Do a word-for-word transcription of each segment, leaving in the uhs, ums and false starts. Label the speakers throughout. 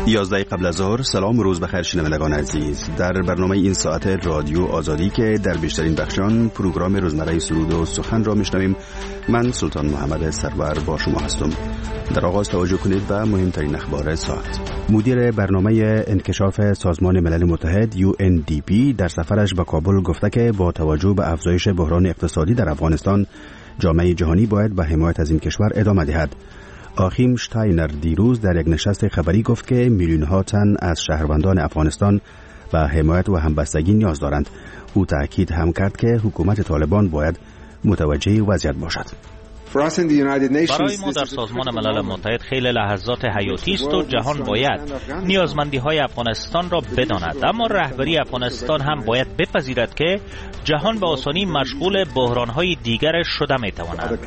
Speaker 1: یازده قبل از ظهر. سلام و روز بخیر شنوندگان عزیز. در برنامه این ساعت رادیو آزادی که در بیشترین بخشان پروگرام روزمره سرود و سخن را میشنویم، من سلطان محمد سرور با شما هستم. در آغاز توجه کنید به مهمترین اخبار ساعت. مدیر برنامه انکشاف سازمان ملل متحد یو ان دی پی در سفرش به کابل گفته که با توجه به افزایش بحران اقتصادی در افغانستان، جامعه جهانی باید به حمایت از این کشور ادامه دهد. آخیم شتاینر دیروز در یک نشست خبری گفت که میلیون ها تن از شهروندان افغانستان به حمایت و همبستگی نیاز دارند. او تأکید هم کرد که حکومت طالبان باید متوجه وضعیت باشد.
Speaker 2: برای ما در سازمان ملل متحد خیلی لحظات حیاتی است و جهان باید نیازمندی های افغانستان را بداند، اما رهبری افغانستان هم باید بپذیرد که جهان به آسانی مشغول بحران های دیگر شده می تواند.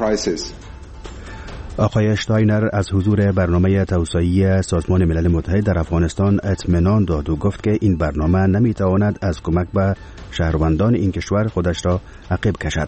Speaker 1: آقای شتاینر از حضور برنامه توسعه‌ای سازمان ملل متحد در افغانستان اطمینان داد و گفت که این برنامه نمیتواند از کمک به شهروندان این کشور خودش را عقب کشد.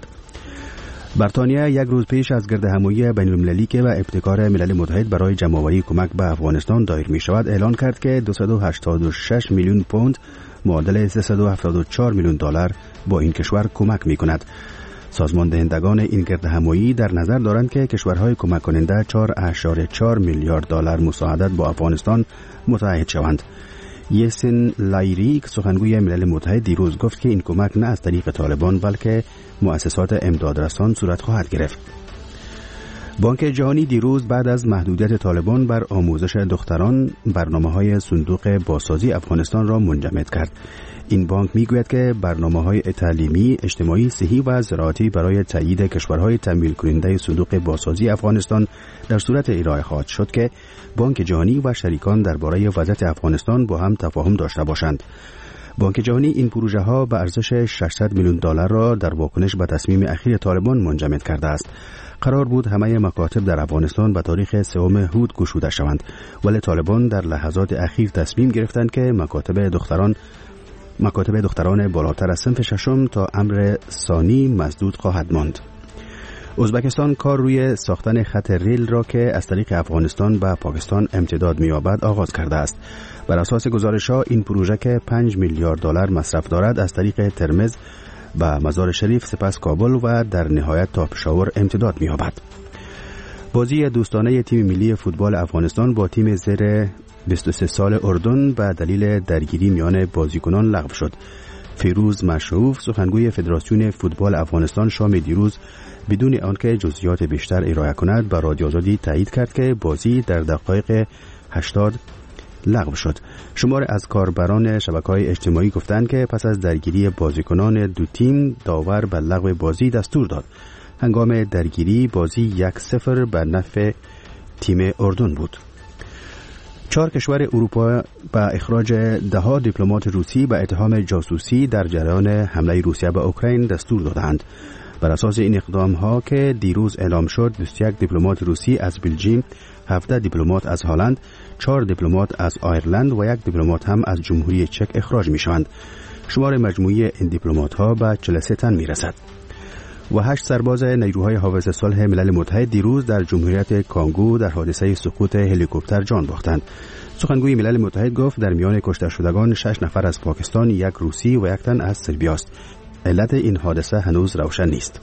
Speaker 1: بریتانیا یک روز پیش از گردهمایی بین‌المللی که به ابتکار ملل متحد برای جمع‌آوری کمک به افغانستان دایر می شود اعلان کرد که دویست و هشتاد و شش میلیون پوند معادل سیصد و هفتاد و چهار میلیون دلار با این کشور کمک می کند. سازمان دهندگان این گردهمایی در نظر دارند که کشورهای کمک کننده چهار ممیز چهار میلیارد دلار مساعدت با افغانستان متعهد شوند. یسین لایریک سخنگوی ملل متحد دیروز گفت که این کمک نه از طریق طالبان بلکه مؤسسات امدادرسان صورت خواهد گرفت. بانک جهانی دیروز بعد از محدودیت طالبان بر آموزش دختران برنامه‌های صندوق بازسازی افغانستان را منجمد کرد. این بانک میگوید که برنامه‌های تعلیمی، اجتماعی، صحی و زراعتی برای تأیید کشورهای تمویل کننده صندوق بازسازی افغانستان در صورت ارائه خواهد شد که بانک جهانی و شریکان درباره وضعیت افغانستان با هم تفاهم داشته باشند. بانک جهانی این پروژه ها به ارزش ششصد میلیون دلار را در واکنش به تصمیم اخیر طالبان منجمد کرده است. قرار بود همه مکاتب در افغانستان به تاریخ سوم هود گشوده شوند، ولی طالبان در لحظات اخیر تصمیم گرفتند که مکاتب دختران مکاتب دختران بالاتر از صنف ششم تا امر ثانی مسدود خواهد ماند. ازبکستان کار روی ساختن خط ریل را که از طریق افغانستان به پاکستان امتداد می‌یابد آغاز کرده است. بر اساس گزارش‌ها این پروژه که پنج میلیارد دلار مصرف دارد از طریق ترمز به مزار شریف، سپس کابل و در نهایت تا پشاور امتداد می‌یابد. بازی دوستانه تیم ملی فوتبال افغانستان با تیم زیر بیست و سه سال اردن به دلیل درگیری میان بازیکنان لغو شد. فیروز مشروف سخنگوی فدراسیون فوتبال افغانستان شام دیروز بدون آنکه جزئیات بیشتر ارائه کند به رادیو آزادی تایید کرد که بازی در دقایق هشتاد لغو شد. شمار از کاربران شبکه‌های اجتماعی گفتند که پس از درگیری بازیکنان دو تیم داور به لغو بازی دستور داد. هنگام درگیری بازی یک صفر به نفع تیم اردن بود. چهار کشور اروپا با اخراج ده ها دیپلمات روسی به اتهام جاسوسی در جریان حمله روسیه به اوکراین دستور دادند. بر اساس این اقدام ها که دیروز اعلام شد، بیست و یک دیپلمات روسی از بلژیم، هفده دیپلمات از هلند، چهار دیپلمات از آیرلند و یک دیپلمات هم از جمهوری چک اخراج می شوند. شمار مجموعی این دیپلمات ها به چهل و سه تن می رسد. و هشت سرباز نیروهای حافظ صلح ملل متحد دیروز در جمهوریت کانگو در حادثه سقوط هلیکوپتر جان باختند. سخنگوی ملل متحد گفت در میان کشته شدگان شش نفر از پاکستان، یک روسی و یک تن از سربیا است. علت این حادثه هنوز روشن نیست.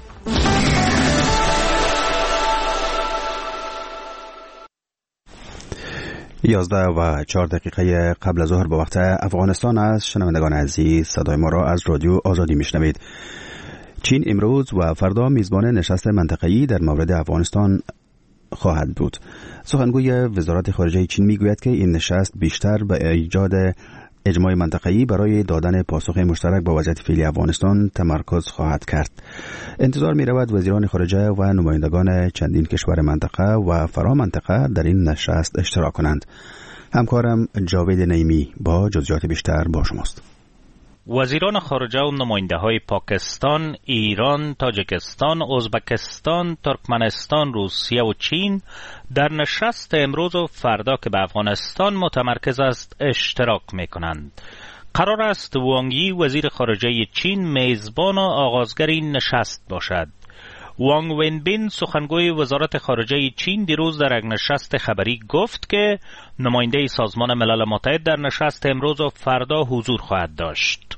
Speaker 1: یازده و چهار دقیقه قبل از ظهر به وقت افغانستان است. شنوندگان عزیز، صدای ما را از رادیو آزادی میشنوید. چین امروز و فردا میزبان نشست منطقه‌ای در مورد افغانستان خواهد بود. سخنگوی وزارت خارجه چین میگوید که این نشست بیشتر به ایجاد اجماع منطقه‌ای برای دادن پاسخ مشترک با وضعیت فعلی افغانستان تمرکز خواهد کرد. انتظار می رود وزیران خارجه و نمایندگان چندین کشور منطقه و فرا منطقه در این نشست اشتراک کنند. همکارم جاوید نعیمی با جزئیات بیشتر با شماست.
Speaker 2: وزیران خارجه و نماینده های پاکستان، ایران، تاجیکستان، ازبکستان، ترکمنستان، روسیه و چین در نشست امروز و فردا که به افغانستان متمرکز است اشتراک می کنند. قرار است وانگ یی وزیر خارجه چین میزبان و آغازگر این نشست باشد. وانگ وینبین سخنگوی وزارت خارجه چین دیروز در یک نشست خبری گفت که نماینده سازمان ملل متحد در نشست امروز و فردا حضور خواهد داشت.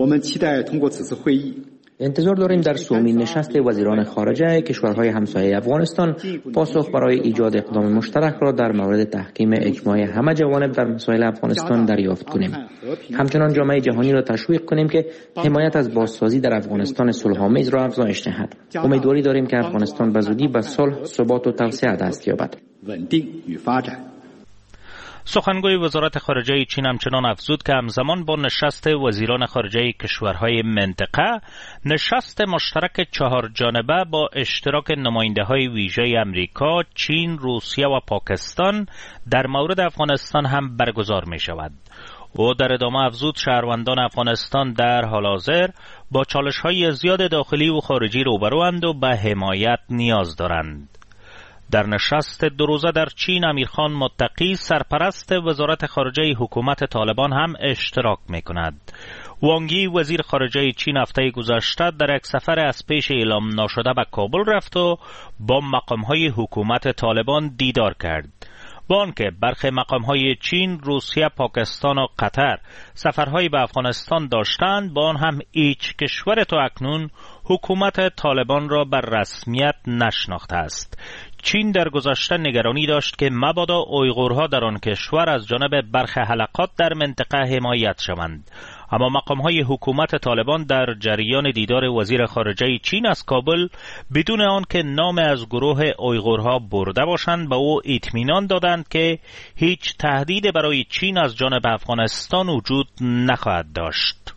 Speaker 3: انتظار داریم در سومین نشست وزیران خارجه کشورهای همسایه افغانستان پاسخ برای ایجاد اقدام مشترک را در مورد تحکیم اجماع همه جوانب در مسائل افغانستان دریافت کنیم. همچنان جامعه جهانی را تشویق کنیم که حمایت از بازسازی در افغانستان صلح‌آمیز را افزایش دهد. امیدواری داریم که افغانستان به زودی به صلح، ثبات و توسعه دست یابد.
Speaker 2: سخنگوی وزارت خارجه چین همچنان افزود که همزمان با نشست وزیران خارجه کشورهای منطقه، نشست مشترک چهار جانبه با اشتراک نماینده‌های ویژه امریکا، چین، روسیه و پاکستان در مورد افغانستان هم برگزار می شود. او در ادامه افزود شهروندان افغانستان در حال حاضر با چالش‌های زیاد داخلی و خارجی روبروند و به حمایت نیاز دارند. در نشست دو روزه در چین امیرخان متقی سرپرست وزارت خارجه حکومت طالبان هم اشتراک می کند. وانگی وزیر خارجه چین هفته گذشته در یک سفر از پیش اعلام نشده به کابل رفت و با مقامهای حکومت طالبان دیدار کرد. با آنکه برخی مقامهای چین، روسیه، پاکستان و قطر سفرهای به افغانستان داشتند، با آن هم هیچ کشور تا اکنون حکومت طالبان را بر رسمیت نشناخته است. چین در گذشته نگرانی داشت که مبادا اویغورها در آن کشور از جانب برخی حلقات در منطقه حمایت شوند. اما مقامهای حکومت طالبان در جریان دیدار وزیر خارجه چین از کابل بدون آنکه نام از گروه اویغورها برده باشند به او اطمینان دادند که هیچ تهدید برای چین از جانب افغانستان وجود نخواهد داشت.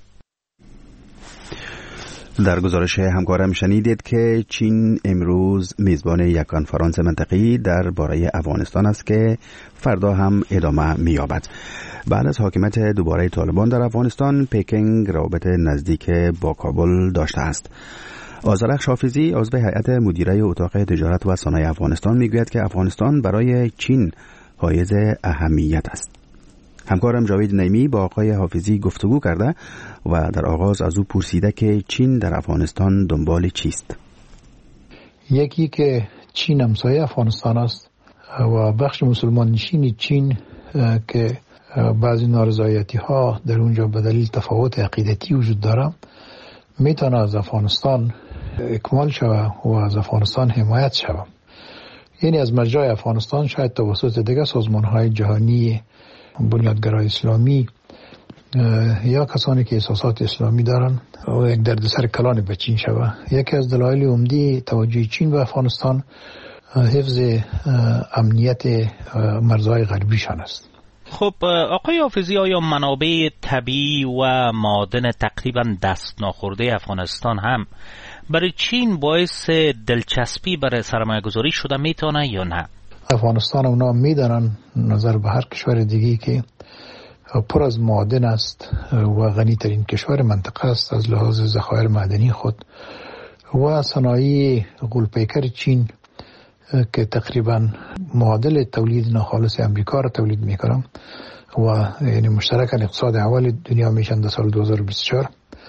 Speaker 1: در گزارش همکارم شنیدید که چین امروز میزبان یک کنفرانس منطقه‌ای درباره افغانستان است که فردا هم ادامه می‌یابد. بعد از حاکمیت دوباره طالبان در افغانستان، پکینگ روابط نزدیک با کابل داشته است. آذرخش حافظی عضو هیئت مدیره اتاق تجارت و صنایع افغانستان میگوید که افغانستان برای چین حائز اهمیت است. همکارم جاوید نعیمی با آقای حافظی گفتگو کرده و در آغاز از او پرسیده که چین در افغانستان دنبال چیست؟
Speaker 4: یکی که چین همسایه افغانستان است و بخش مسلمان نشین چین که بعضی نارضایتی ها در اونجا به دلیل تفاوت عقیدتی وجود داره میتونه از افغانستان اکمال شود و از افغانستان حمایت شود. یعنی از مجرای افغانستان شاید توسط دیگر سازمان های جهانی بنیادگرای اسلامی یا کسانی که احساسات اسلامی دارن و یک دردسر کلان به چین شود. یکی از دلایل عمده توجه چین به افغانستان حفظ امنیت مرزهای غربیشان است.
Speaker 2: خب آقای حافظی، آیا منابع طبیعی و معادن تقریبا دست ناخورده افغانستان هم برای چین باعث دلچسپی برای سرمایه گذاری شده میتونه یا نه؟
Speaker 4: افغانستان اونا میدانن نظر به هر کشور دیگی که پر از معادن است و غنی ترین کشور منطقه است از لحاظ ذخایر معدنی خود و صنایع غول‌پیکر چین که تقریبا معادل تولید ناخالص امریکا را تولید میکنن و یعنی مشترکاً اقتصاد اول دنیا میشن در سال دو هزار و بیست و چهار.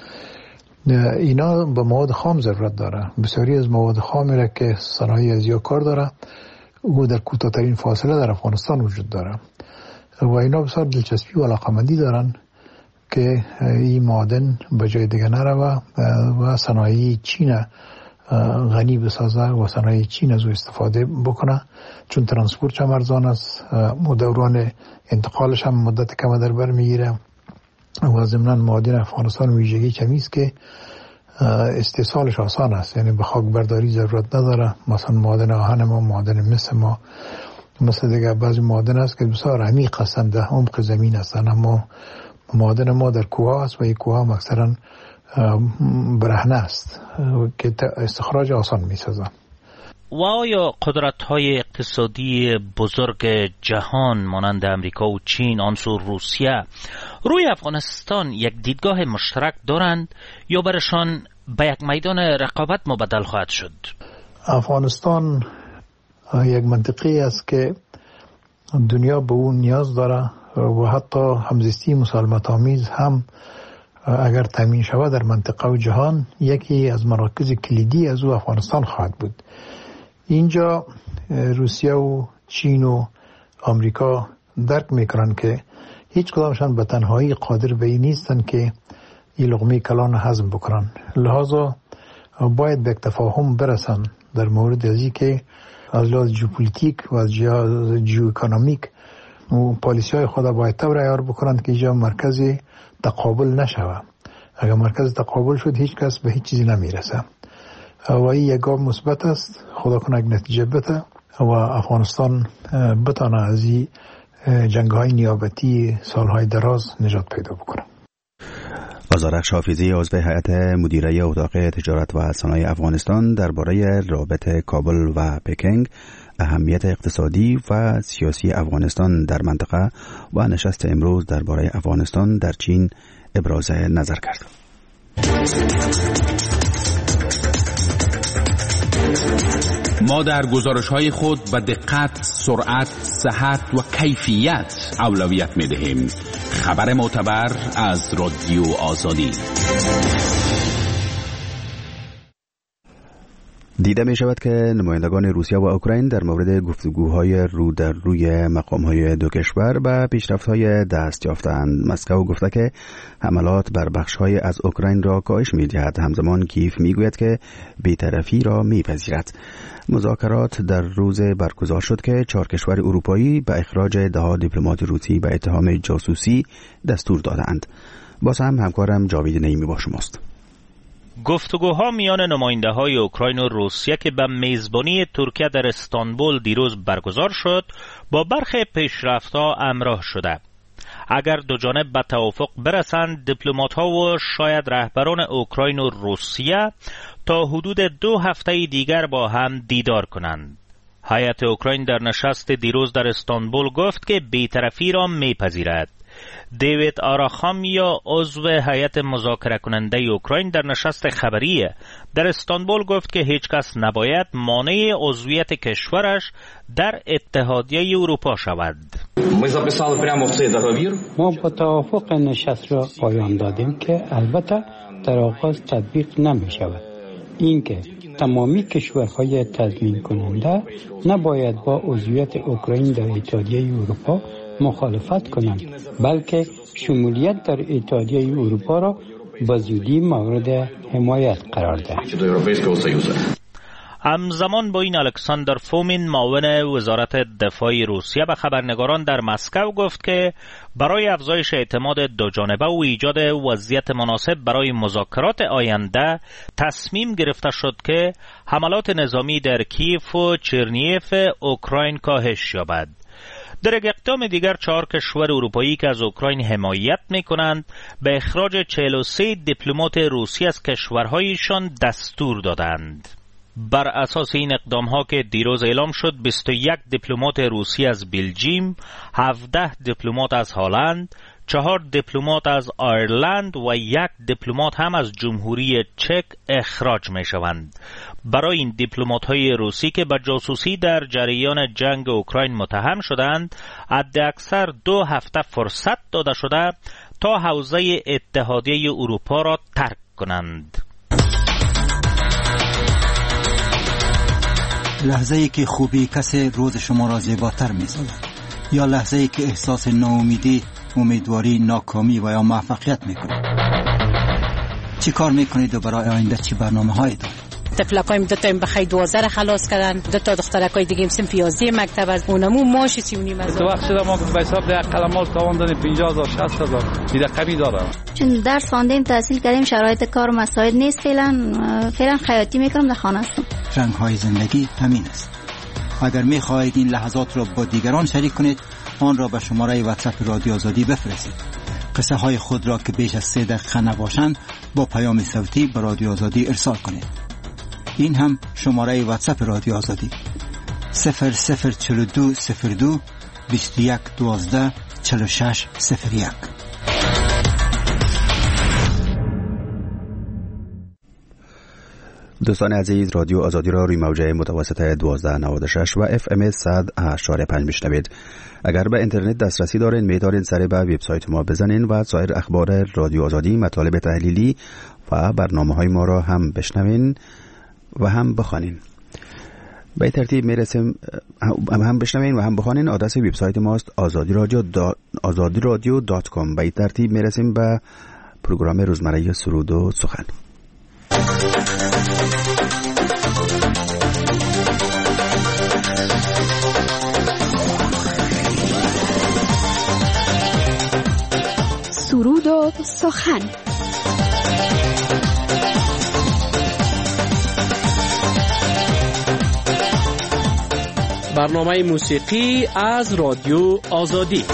Speaker 4: اینا به مواد خام ضرورت داره. بسیاری از مواد خامی را که صنایع ازیا کار داره او در کوتاه‌ترین فاصله در افغانستان وجود داره و اینا بسیار دلچسپی و علاقمندی دارن که این معادن به جای دیگه نروه و صنایع چین غنی بسازه و صنایع چین از او استفاده بکنه، چون ترانسپورت هم ارزان است و دوران انتقالش هم مدت کم در بر میگیره و ضمناً معادن افغانستان ویژگی کمی است که استحصالش آسان است، یعنی به خاک برداری ضرورت نداره. مثلا معادن آهن ما، معادن مس ما، مثل دیگه بعضی معادن است که بسیار عمیق هستند، در عمق زمین هستند، اما معادن ما در کوه است و این کوه هم اکثرا برهنه است که استخراج آسان می سازن.
Speaker 2: و آیا قدرت‌های اقتصادی بزرگ جهان مانند امریکا و چین، آنسو روسیه، روی افغانستان یک دیدگاه مشترک دارند یا برشان به یک میدان رقابت مبدل خواهد شد؟
Speaker 4: افغانستان یک منطقه است که دنیا به اون نیاز داره و حتی همزیستی مسالمت آمیز هم اگر تامین شود در منطقه و جهان یکی از مراکز کلیدی از او افغانستان خواهد بود. اینجا روسیه و چین و آمریکا درک میکنن که هیچ کدامشان به تنهایی قادر به این نیستن که این لقمه کلان هضم بکنن، لذا باید به تفاهم برسن در مورد ازی که از لحاظ ژئوپلیتیک و از ژئواکونومیک و پالیسی های خود باید طور عیار بکنند که اینجا مرکز تقابل نشود. اگر مرکز تقابل شد هیچ کس به هیچ چیزی نمیرسه و این یک گام مثبت است. خدا کنه یک نتیجه بده و افغانستان بتانه از این جنگ های نیابتی سالهای دراز نجات پیدا بکنه.
Speaker 1: آذرخش حافظی عضو هیئت مدیره اتاق تجارت و صنایع افغانستان درباره رابطه کابل و پکینگ، اهمیت اقتصادی و سیاسی افغانستان در منطقه و نشست امروز درباره افغانستان در چین ابراز نظر کرد.
Speaker 5: ما در گزارش‌های خود به دقت، سرعت، صحت و کیفیت اولویت می‌دهیم. خبر معتبر از رادیو آزادی.
Speaker 1: دیده می شود که نمایندگان روسیه و اوکراین در مورد گفتگوهای رو در روی مقام‌های دو کشور به پیشرفت‌های دست یافتند. مسکو گفته که حملات بر بخش‌های از اوکراین را کاهش می‌دهد، همزمان کیف می‌گوید که بی‌طرفی را می‌پذیرد. مذاکرات در روز برگزار شد که چهار کشور اروپایی به اخراج ده دیپلمات روسی به اتهام جاسوسی دستور دادند. باز هم همکارم جاوید نعیمی با شماست.
Speaker 2: گفتگوها میان نماینده‌های اوکراین و روسیه که به میزبانی ترکیه در استانبول دیروز برگزار شد با برخی پیشرفت‌ها همراه شده. اگر دو جانب به توافق برسند، دیپلمات‌ها و شاید رهبران اوکراین و روسیه تا حدود دو هفته دیگر با هم دیدار کنند. هیئت اوکراین در نشست دیروز در استانبول گفت که بی‌طرفی را میپذیرد. دیوید آراخامیا عضو هیئت مذاکره کننده اوکراین در نشست خبری در استانبول گفت که هیچ کس نباید مانع عضویت کشورش در اتحادیه اروپا شود.
Speaker 6: ما با توافق نشست را پایان دادیم که البته در آغاز تطبیق نمی شود. اینکه تمامی کشورهای تضمین کننده نباید با عضویت اوکراین در اتحادیه اروپا مخالفت کنند، بلکه شمولیت در اتحادیه اروپا را به زودی مورد حمایت قرار دهند.
Speaker 2: همزمان با این الکساندر فومین معاون وزارت دفاع روسیه به خبرنگاران در مسکو گفت که برای افزایش اعتماد دو جانبه و ایجاد وضعیت مناسب برای مذاکرات آینده تصمیم گرفته شد که حملات نظامی در کیف و چرنیف اوکراین کاهش یابد. در یک اقدام دیگر چهار کشور اروپایی که از اوکراین حمایت می‌کنند به اخراج چهل و سه دیپلمات روسی از کشورهایشان دستور دادند. بر اساس این اقدام‌ها که دیروز اعلام شد، بیست و یک دیپلمات روسی از بلژیم، هفده دیپلمات از هلند، چهار دیپلمات از آیرلند و یک دیپلمات هم از جمهوری چک اخراج می‌شوند. برای این دیپلمات‌های روسی که به جاسوسی در جریان جنگ اوکراین متهم شدند، حداکثر دو هفته فرصت داده شده تا حوزه اتحادیه اروپا را ترک کنند.
Speaker 7: لحظه‌ای که خوبی کسی روز شما را زیباتر می‌سازد، یا لحظه‌ای که احساس ناامیدی، امیدواری، ناکامی و یا موفقیت می‌کنید. چی کار می‌کنید و برای آینده چی برنامه‌هایی دارید؟
Speaker 8: تفلکایم دو تا بخای دوازده خلاص کردن، دو تا دخترکای دیگه سیم پیازی مکتب از اونمو ماش سیمونی مزه.
Speaker 9: تو وقت شده ما به حساب ده قلمال تواندن پنجاه هزار شصت هزار دیده قبی داره.
Speaker 10: چون درس خواندیم، تحصیل کردیم، شرایط کار و مساعد نیست، فعلا فعلا خیاطی میکنم، در خانه هستم.
Speaker 7: رنگ‌های زندگی همین است. اگر می‌خواهید این لحظات را با دیگران شریک کنید، آن را به شماره واتساپ رادیو آزادی بفرستید. قصه های خود را که بیش از سه دقیقه نباشند با پیام صوتی به رادیو آزادی ارسال کنید. این هم شماره واتساپ رادیو آزادی صفر صفر چهل و دو صفر دو بیست و یک دوازده چهل و شش صفر یک.
Speaker 1: دوستان عزیز، رادیو آزادی را روی موجه متوسط دوازده نود و شش و اف ام صد و هشت و پنج میشنوید. اگر به اینترنت دسترسی دارین میتونین سر به وبسایت ما بزنین و سایر اخبار رادیو آزادی، مطالب تحلیلی و برنامه‌های ما را هم بشنوین و هم بخوانین. به ترتیب میرسیم هم بشنوین و هم بخوانین. آدرس وبسایت ماست آزادی رادیو آزادی رادیو دات کام. به ترتیب میرسیم به پروگرام روزمره سرود و سخن.
Speaker 11: سرود و سخن.
Speaker 12: برنامه موسیقی از رادیو آزادی.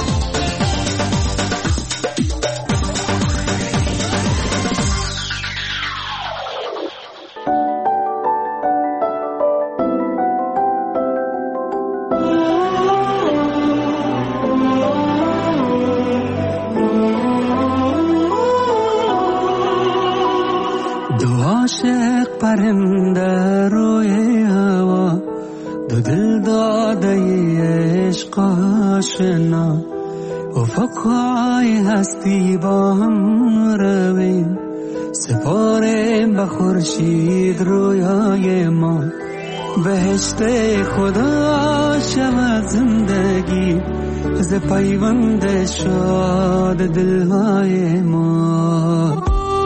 Speaker 13: پرنده روی هوا، دو دل داده عشق آشنا، افقهای هستی با هم رویم، سپاریم به خورشید رویای ما. بهشت خدا شود زندگی، ز پیوند شاد دلهای ما.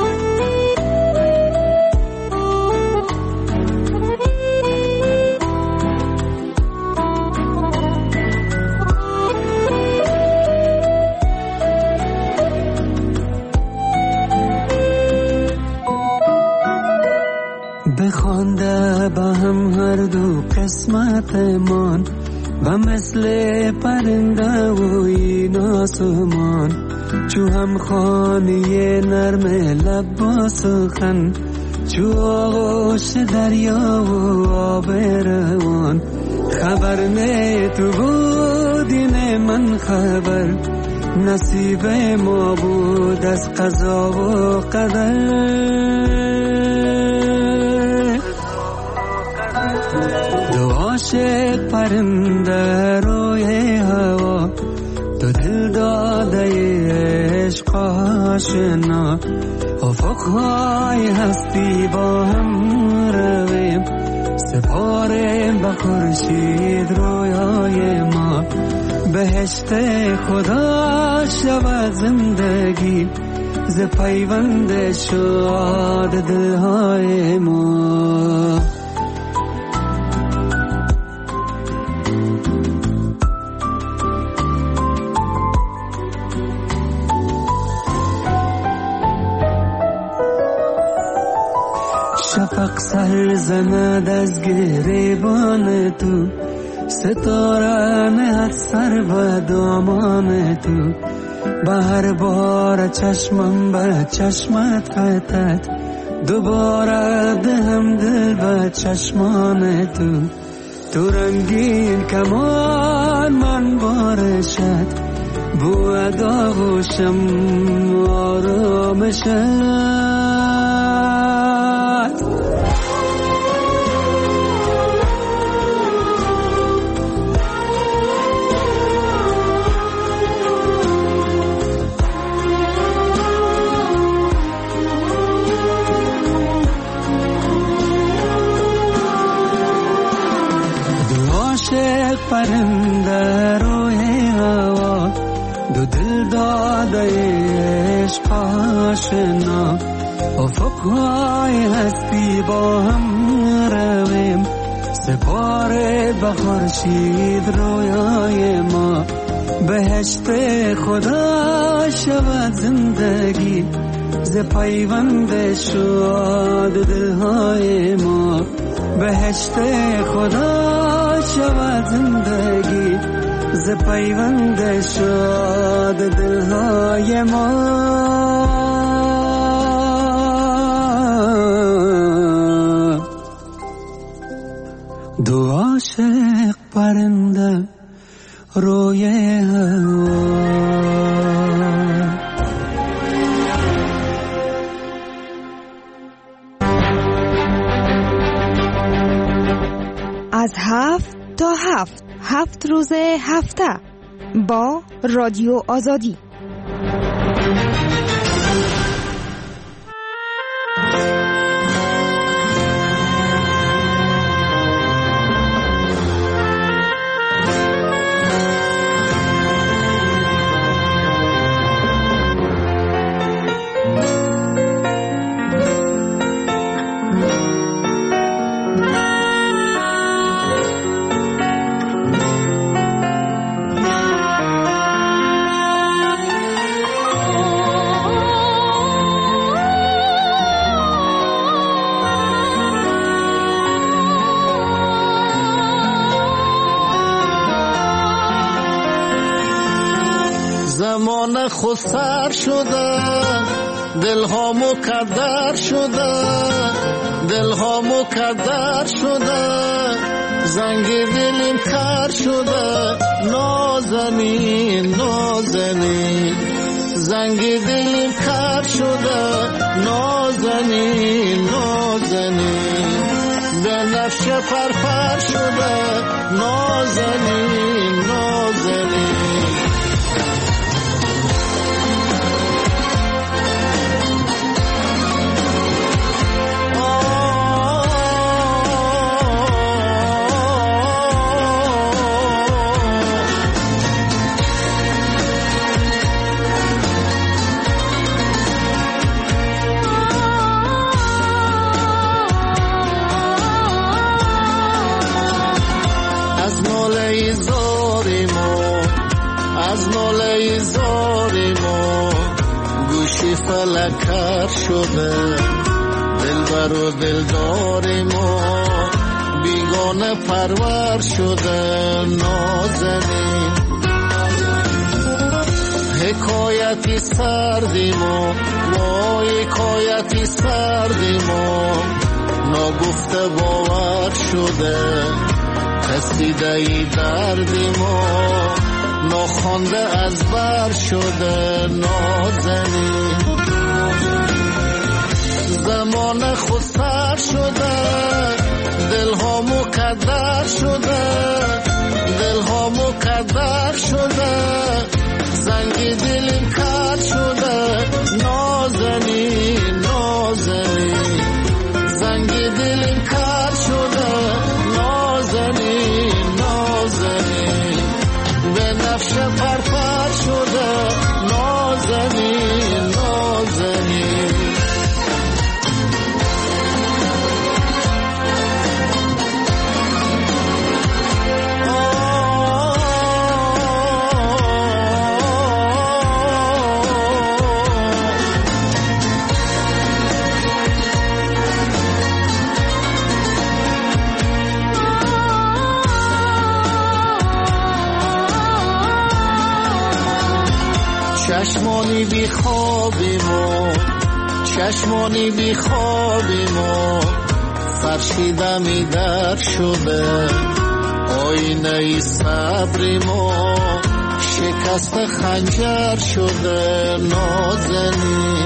Speaker 13: بخوانده با هم هر دو قسمت من، و مثل پرنده و این آسمان، چو هم خانه نرم لب با سخن، چو آغوش دریا و آب روان. خبر نه تو بودی نه من خبر، نصیب ما بود از قضا و قدر. دو عاشق پرنده روی هوا، دو دل داده عشق آشنا، افقهای هستی با هم رویم، سپاریم به خورشید رویای ما. بهشت خدا شود زندگی، ز پیوند شاد دلهای ما. شفق سر زند از گریبان تو، ستاره نهد سر و دامان تو. به هر بار چشمم به چشمت فتد، دوباره دهم دل به چشمان تو. تو رنگین کمان من بارشد، بو داغوشم آرامشد. پرنده روی هوا، دو دل داده عشق آشنا، افقهای هستی با هم رویم، سپاره به خورشید رویای ما. بهشت خدا شود زندگی، ز پیوند شاد دلهای ما. بهشت خدا شود زندگی، ز پیوند شاد دلهای ما. دو عاشق پرنده روی هوا.
Speaker 11: از هفت تا هفت هفت روز هفته با رادیو آزادی.
Speaker 14: زمان خود سر شده، دلها مکدر شده، دلها مکدر شده، زنگ دلیم کر شده، نازنین نازنین، زنگ دلیم کر شده، نازنین نازنین، به نفش پرپر شده، نازنین نازنین. فلکر شده، دلبر و دلدار ما بیگانه پرور شده، نازنین. حکایتی سردیم و وای حکایتی سردیم و ناگفته باور شده، قصیده ای دردیم و ناخوانده از بر شده، نازنین. زمان خود سر شده، دلها مکدر شده، دلها مکدر شده، زنگ دلیم کر شده، نازنین نازنین، زنگ دلیم کر شده، نازنین نازنین، به نفش پرپر شده، نازنین نازنین. چشمانی بی خوابیم و چشمانی بی خوابیم و فرشیده می در شده، آینه ای صبریم و شکست خنجر شده، نازنین.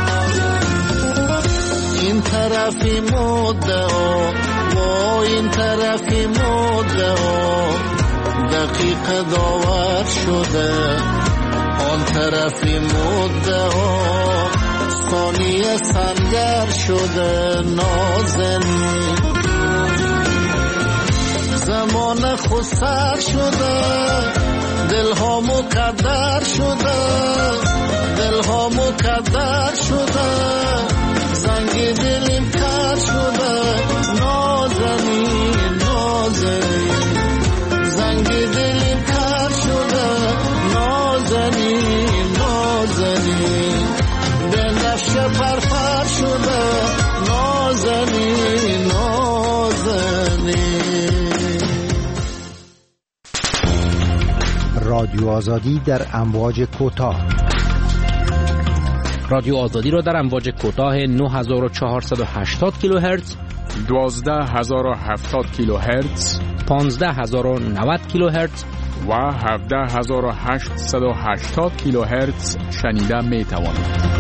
Speaker 14: این طرفی مدعا و این طرفی مدعا، دقیق داور شده، آن طرفی مدعا ثانیه سنگر شده، نازنین. زمان خود سر شده، دلها مکدر شده، دلها مکدر شده، زنگ دلیم کر شده، نازنین نازنین، زنگ دلیم کر شده، نازنین نازنین، به نفش پرپر شده، نازنین نازنین.
Speaker 15: رادیو آزادی در امواج کوتاه.
Speaker 12: رادیو آزادی را در امواج کوتاه نه هزار و چهارصد و هشتاد کیلوهرتز،
Speaker 16: دوازده هزار و هفتاد کیلوهرتز،
Speaker 12: پانزده هزار و نود کیلوهرتز
Speaker 16: و هفده هزار و هشتصد و هشتاد کیلوهرتز شنیده می توانید.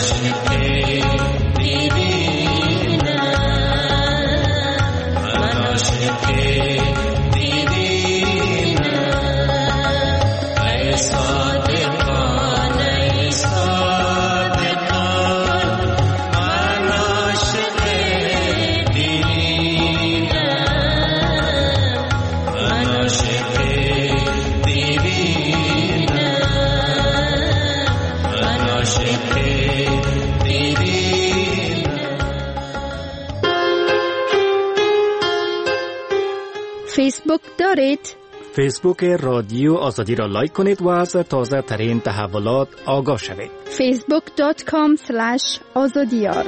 Speaker 11: فیسبوک دارید؟
Speaker 17: فیسبوک رادیو آزادی را لایک کنید و از تازه ترین تحولات آگاه شوید.
Speaker 11: فیسبوک دات کام اسلش آزادیار.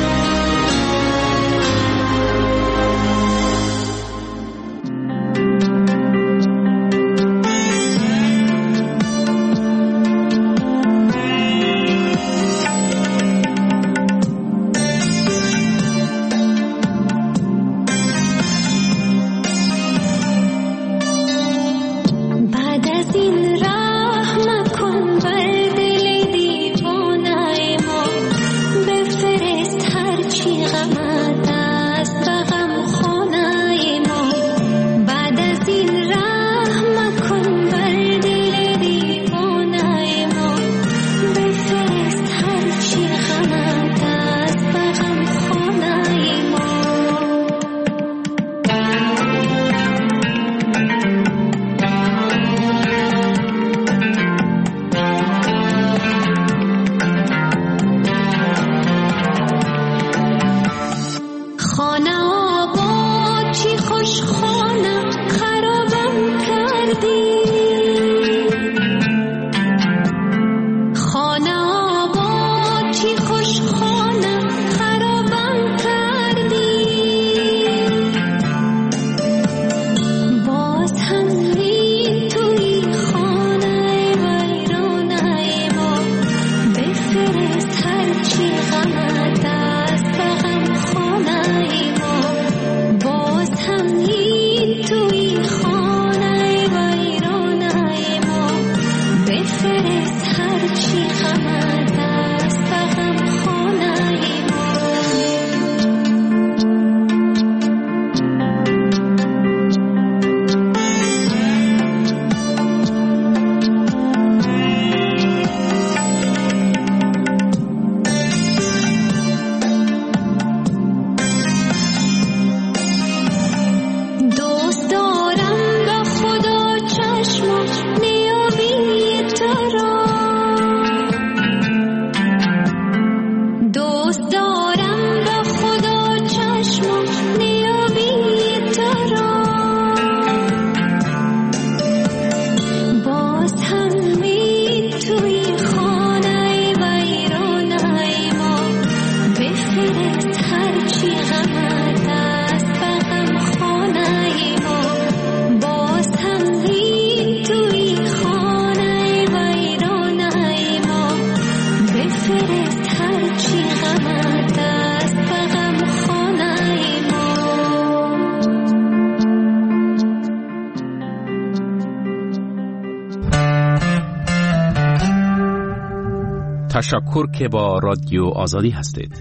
Speaker 5: تشکر که با رادیو آزادی هستید.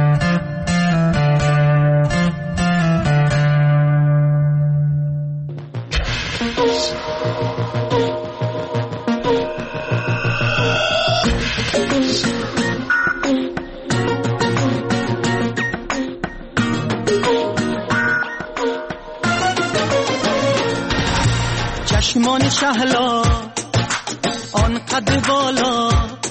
Speaker 13: چشمان شهلا آن قد بالا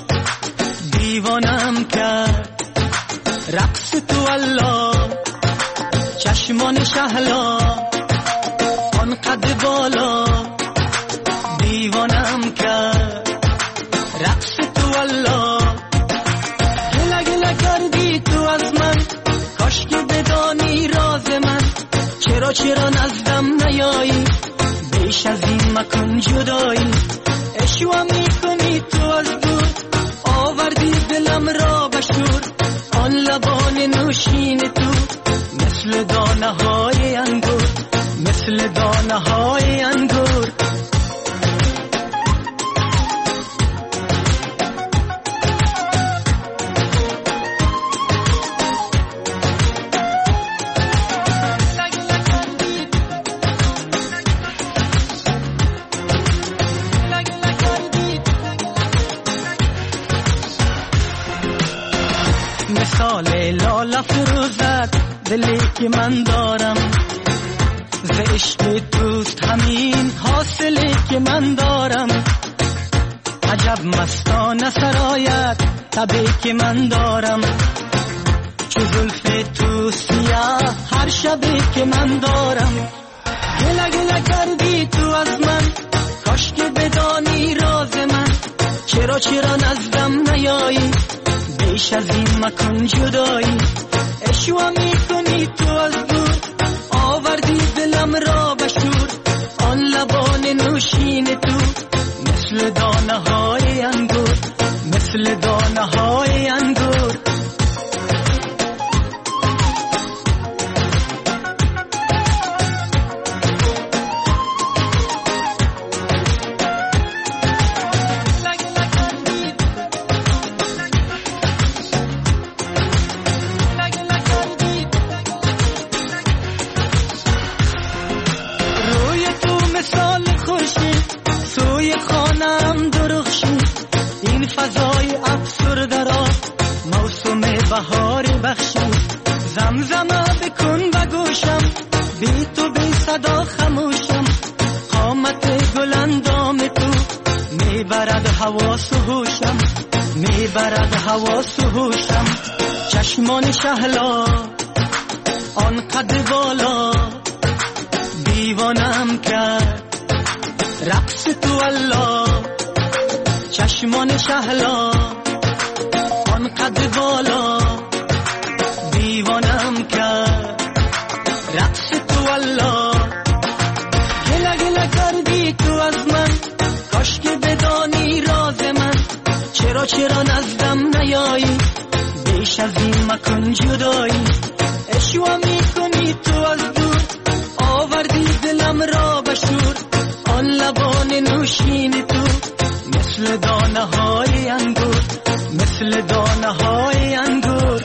Speaker 13: دیوانم کرد رقص تو الله. چشمان شهلا آن قد بالا دیوانم کرد رقص تو الله. گله گله کردی تو از من، کاش که بدانی راز من. چرا چرا نزدم نیایی، بیش از این مکن جدایی. اشوا میکنی تو از دور، آوردی دلم را بشور. آن لبان نوشین تو مثل دانه های انگور، مثل دانه های انگور. مثال لاله فروزد دلی که من دارم، ز عشق توست همین حاصلی که من دارم. عجب مستانه سرایت تبی که من دارم، چو زلف تو سیاه هر شبی که من دارم. گله گله کردی تو از من، کاش که بدانی راز من. چرا چرا نزدم نیایی، بیش از این مکن جدایی. اشوا میکنی تو از دور، آوردی دلم را بشور. آن لبان نوشین تو مثل دانه های انگور، مثل دانه های انگور. بهاری بخشی زمزمه بکن بگوشم، بی تو بی صدا خموشم. قامت گل اندام تو میبرد حواس و هوشم، میبرد حواس و هوشم. چشمان شهلا آن قد بالا دیوانم کرد رقص تو الله. چشمان شهلا آن قد بالا دیوانم کرد رقص تو الله. گله گله کردی تو از من، کاش که بدانی راز من. چرا چرا نزدم نیایی، بیش از این مکن جدایی. اشوا میکنی تو از دور، آوردی دلم را بشور. آن لبان نوشین تو مثل دانه های انگور، مثل دانه های انگور.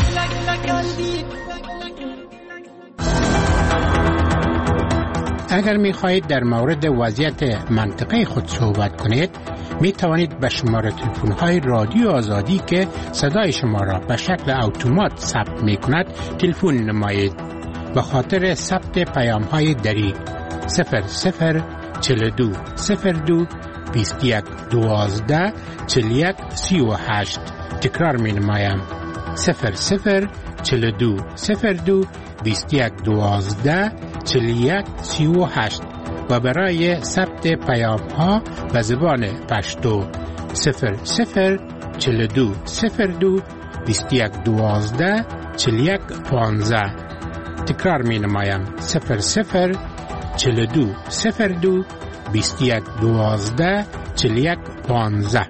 Speaker 18: اگر می خواهید در مورد وضعیت منطقه خود صحبت کنید، می توانید به شماره تلفن های رادیو آزادی که صدای شما را به شکل اتومات ثبت می کند تلفن نمایید. به خاطر ثبت پیام های دری صفر صفر چهل و دو صفر دو بیست و یک دوازده چهل و یک سی و هشت. تکرار می نمایم صفر صفر چهل و دو صفر دو بیست و یک دوازده چهل و یک سی و هشت. و برای ثبت پیام ها به زبان پشتو صفر صفر چهل و دو صفر دو بیست و یک دوازده چهل و یک پانزده. تکرار می نمایم صفر صفر چهل و دو صفر دو بیست و یک دوازده چهل و یک پانزده.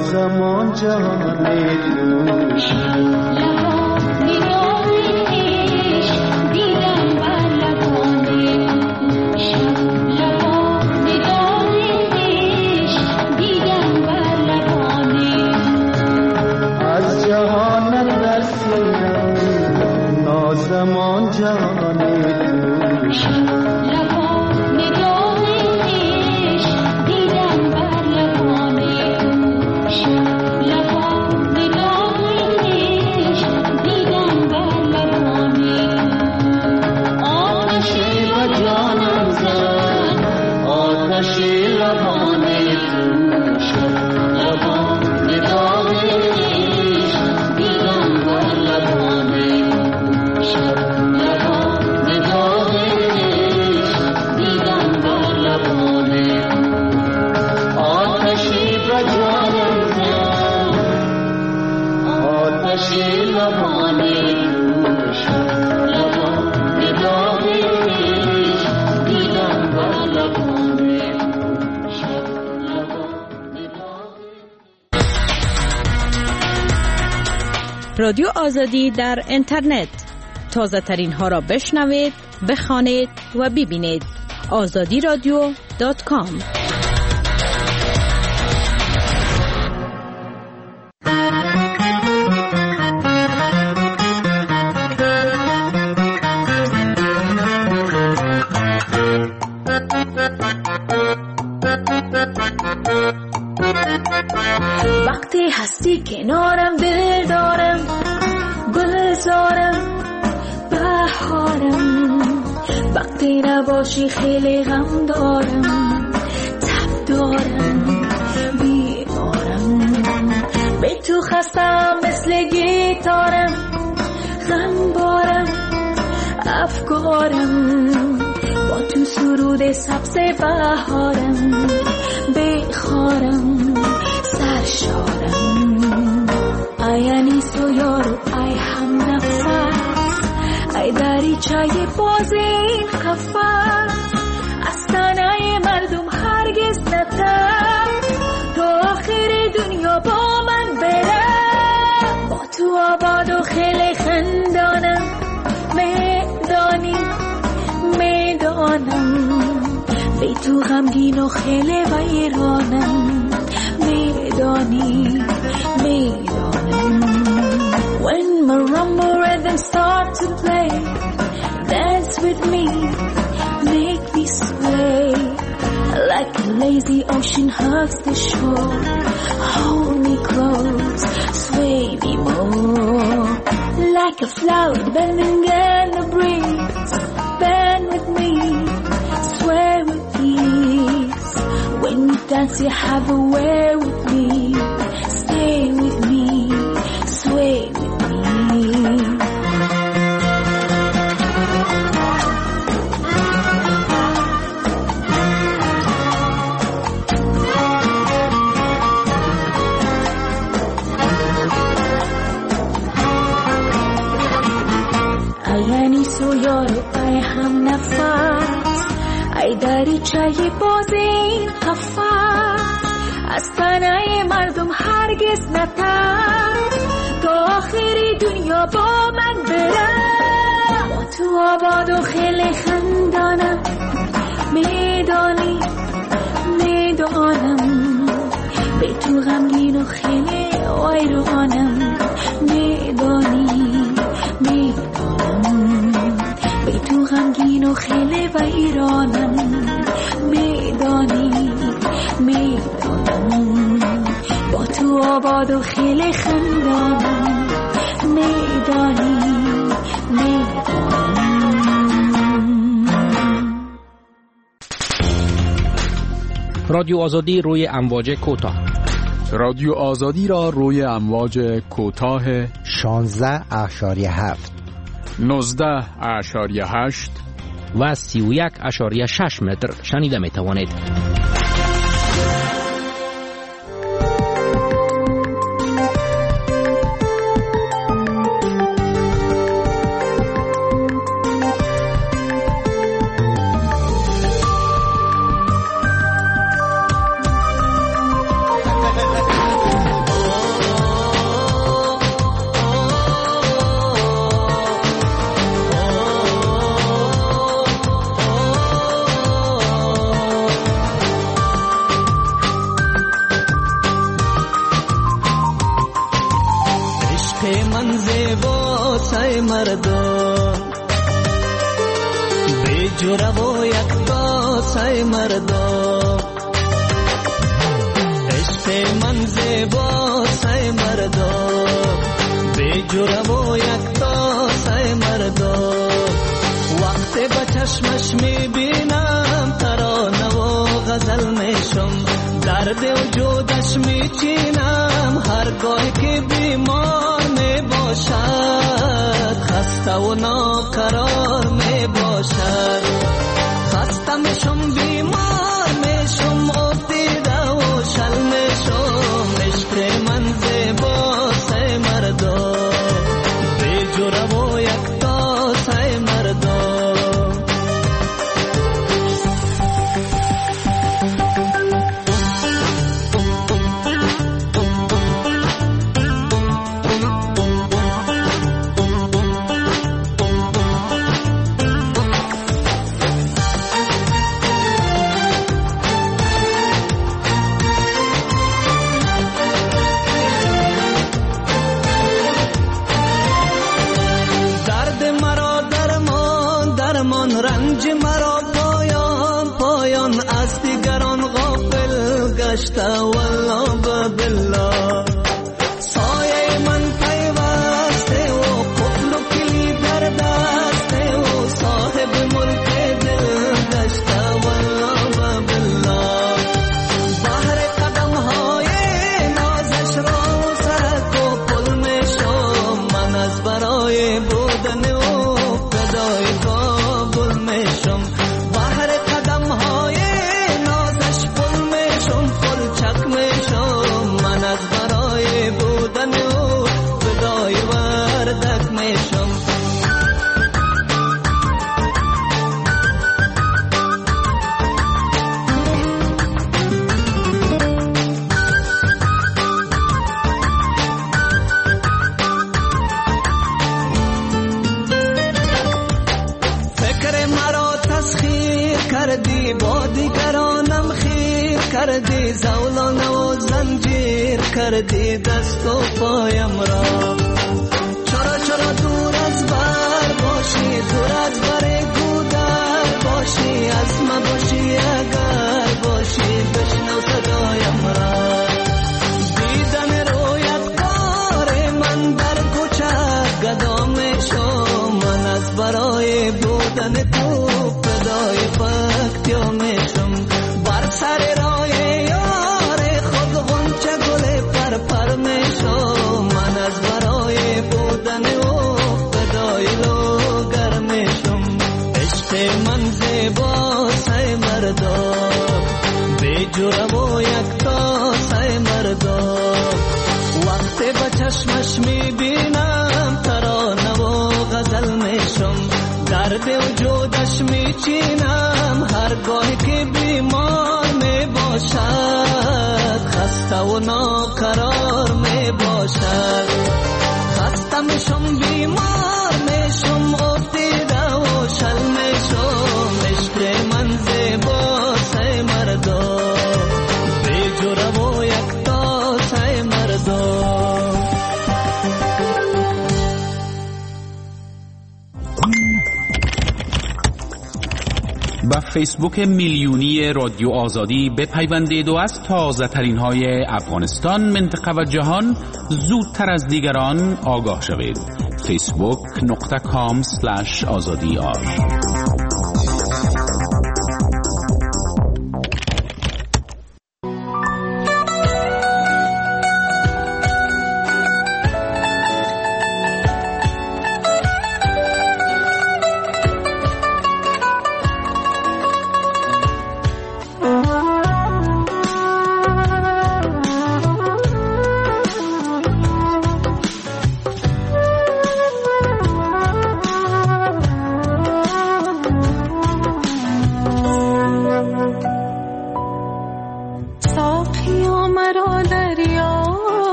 Speaker 14: نازمان جهان دوش از جهان رسیدم نازمان جهان دوش
Speaker 19: رادیو آزادی در اینترنت تازه ترین ها را بشنوید، بخوانید و ببینید. آزادی رادیو دات کام.
Speaker 20: وقتی هستی کنارم دل دارم، گلزارم بهارم. وقتی نباشی خیلی غم دارم، تب دارم بیمارم. به تو خستم مثل گیتارم، غم بارم افکارم. با تو سرود سبز بهارم، بخارم سرشارم. ای انیس و یارو ای هم نفس، ای دریچه باز این قفس. از تنه مردم هرگز نتر، تا آخر دنیا با من بره. با تو آباد و خیلی خندانم، میدانی میدانم. بی تو غمگین و خیلی ویرانم، میدانی میدانم. When marimba rhythm start to play, dance with me, make me sway. Like a lazy ocean hugs the shore, hold me close, sway me more. Like a flower bending in the breeze, bend with me, sway with ease. When you dance you have a way with me, stay with me, sway with me. ای هم نفس، ای دریچه باز این قفس. از تنه مردم هرگز نتر، تا آخری دنیا با من بره. با تو آباد و خیلی خندانم، میدانی میدانم. به تو غمگین و خیلی ویرانم، میدانی میدانم. به تو غمگین و خیلی ویرانم، میدانی میدانم. با تو آباد و خیلی خندانم، میدانی میدانم.
Speaker 12: رادیو آزادی روی امواج کوتاه.
Speaker 16: رادیو آزادی را روی امواج کوتاه
Speaker 15: شانزده اشاریه هفت،
Speaker 16: نوزده اشاریه هشت
Speaker 12: و سی و یک اشاریه شش متر شنیده می توانید.
Speaker 13: من زیبا سای مردم بی جوره و یک تا سای مردم عشق من زیبا سای مردم بی جوره و یک تا سای مردم وقتی به چشمش میبینم ترانه و غزل میشم درد وجودش میچینم هرگاه که بیمار میباشد خسته و ناقرار میباشد خسته میشم بیمار میشم افتیده و شل میشم عشق من زیبا سای مردم بی جوره و یک تا سای مردم رنج مرا پایان پایان از دیگران غافل گشته والله بالله سایه من پیوسته و قفل و کلید در دسته و صاحب ملک دل گشته والله بالله بحر قدم های نازش را سرک و پل می شم من از برای بودن و فدای کابل میشم بحر قدم های نازش پل میشم پل چک میشم من از برای بودن او فدای وردک میشم کردی با دیگرانم خیر کردی زولان و زنجیر کردی دست و پایم را چرا چرا دور از بر باشی دور از بر گودر باشی از ما باشی اگر باشی بشنو صدایم را دیدن رویت کار من در کوچه گدا میشم من از برای بودن تو فدای فکتیا میشم بر سر راه یار خود غنچه گل پر پر میشم من از برای بودن او فدای لوگر میشم عشق من زیبا سای مردم بی جوره و یک تا سای مردم وقتی به چشمش میبینم ترانه و غزل میشم درد وجودش میچینم هرگاه که بیمار میباشد خسته و ناقرار میباشد خسته میشم بیمار میشم افتیده و شل میشم عشق من زیبا سای مردم بی جوره و یک تا سای مردم
Speaker 5: با فیسبوک میلیونی رادیو آزادی بپیوندید و از تازه ترین های افغانستان، منطقه و جهان زودتر از دیگران آگاه شوید. فیسبوک نقطه کام سلش آزادی آر.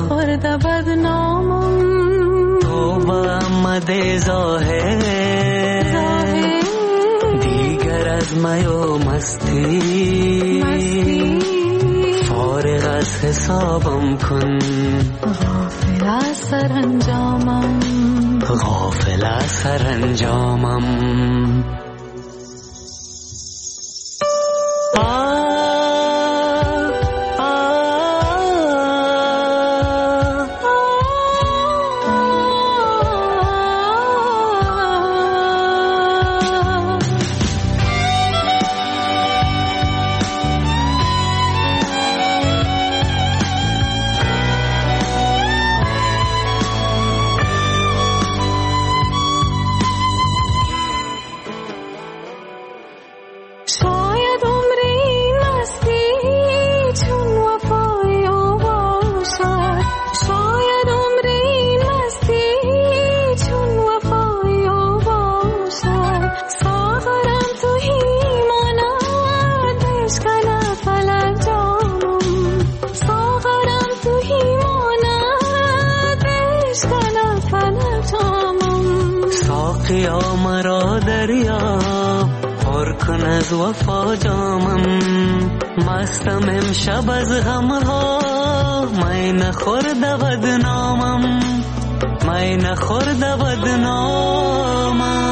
Speaker 13: ظاهر می و مستی فارغ از حسابم کن
Speaker 20: غافل از سرانجامم
Speaker 13: غافل از سرانجامم از وفا جامم مستم امشب از غمها می نخورده بدنامم می نخورده بدنامم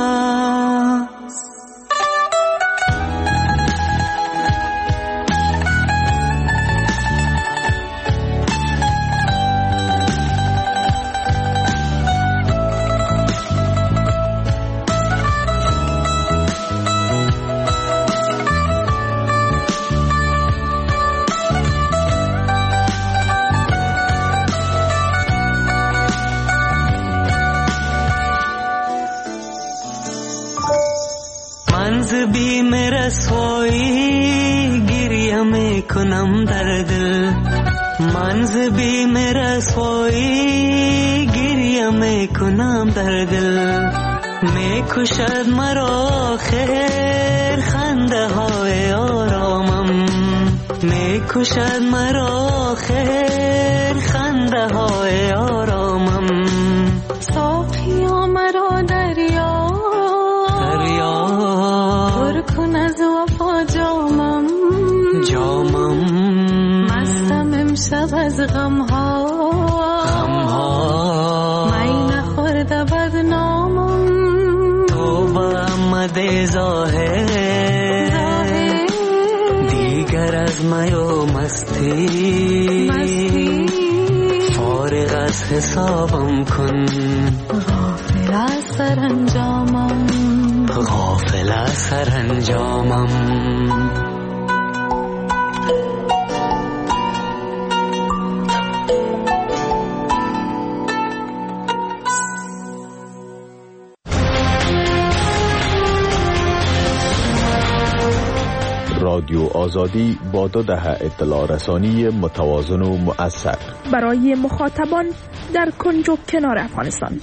Speaker 13: کنم در دل منز بی رسوایی گریه میکنم در دل میکشد مرا خیر خنده های آرامم میکشد مرا خیر خنده های آرامم
Speaker 20: ساقیا مرا دریا
Speaker 13: دریا
Speaker 20: پر کن از وفا جامم
Speaker 13: جامم
Speaker 20: مستم امشب از غمها
Speaker 13: غمها
Speaker 20: می نخورده بدنامم
Speaker 13: توبه آمده ظاهر دیگر از می و مستی
Speaker 20: مستی
Speaker 13: فارغ از حسابم کن
Speaker 20: غافل از سرانجامم
Speaker 13: غافل از سرانجامم
Speaker 21: رادیو آزادی با دو دهه اطلاع رسانی متوازن و مؤثر
Speaker 11: برای مخاطبان در کنج و کنار افغانستان.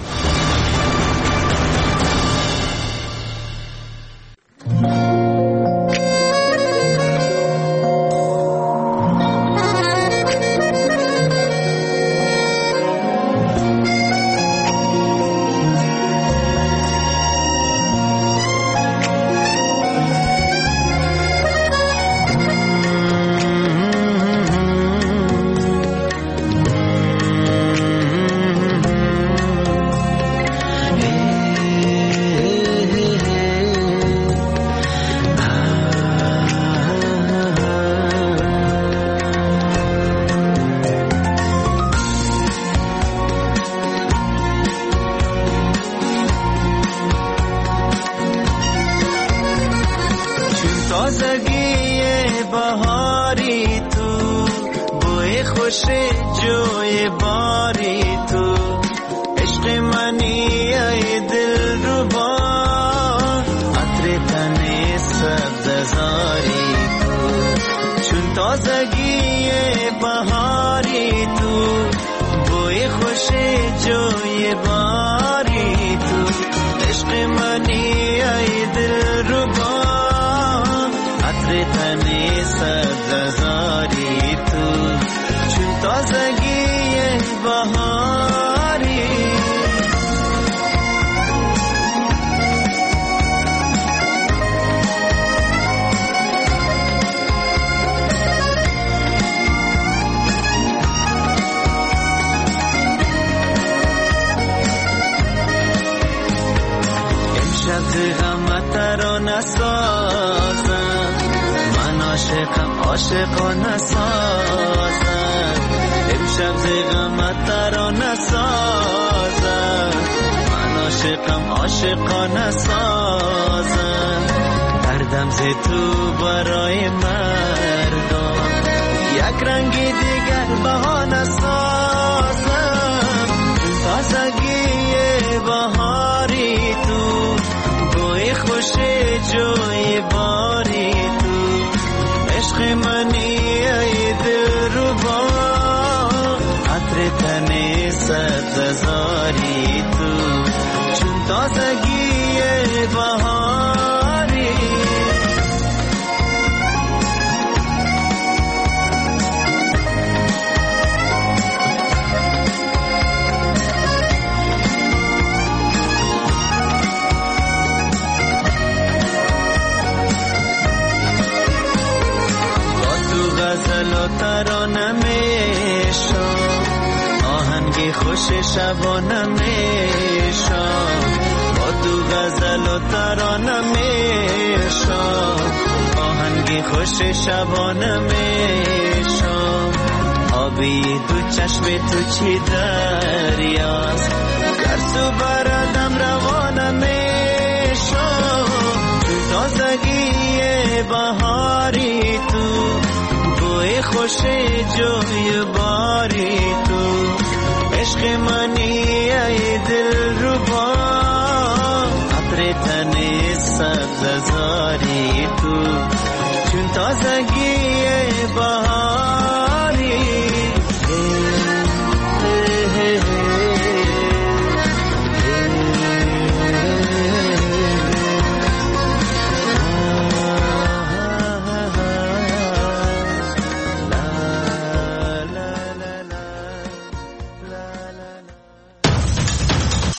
Speaker 14: تازگی بهار
Speaker 13: نسازم، من عاشقم عاشقانه سازم، امشب ز غمت ترانه سازم، من عاشقم عاشقانه سازم، دردم ز تو برای مردم یک رنگی دیگر بهانه سازم، تازگی بهاری تو، گوی خوش جوی باری تو، عشق منی ای دلربا، عطر تن صد هزاری تو، چون تازگی بهاری. غزل و ترانه میشم، آهنگی خوش شبانه میشم، با تو غزل و ترانه میشم، آهنگی خوش شبانه میشم، آبی دو چشم تو چی دریاست، گرسو برادم روانه میشم، تازگی بهاری تو، گوی خوش جوی باری تو، عشق منی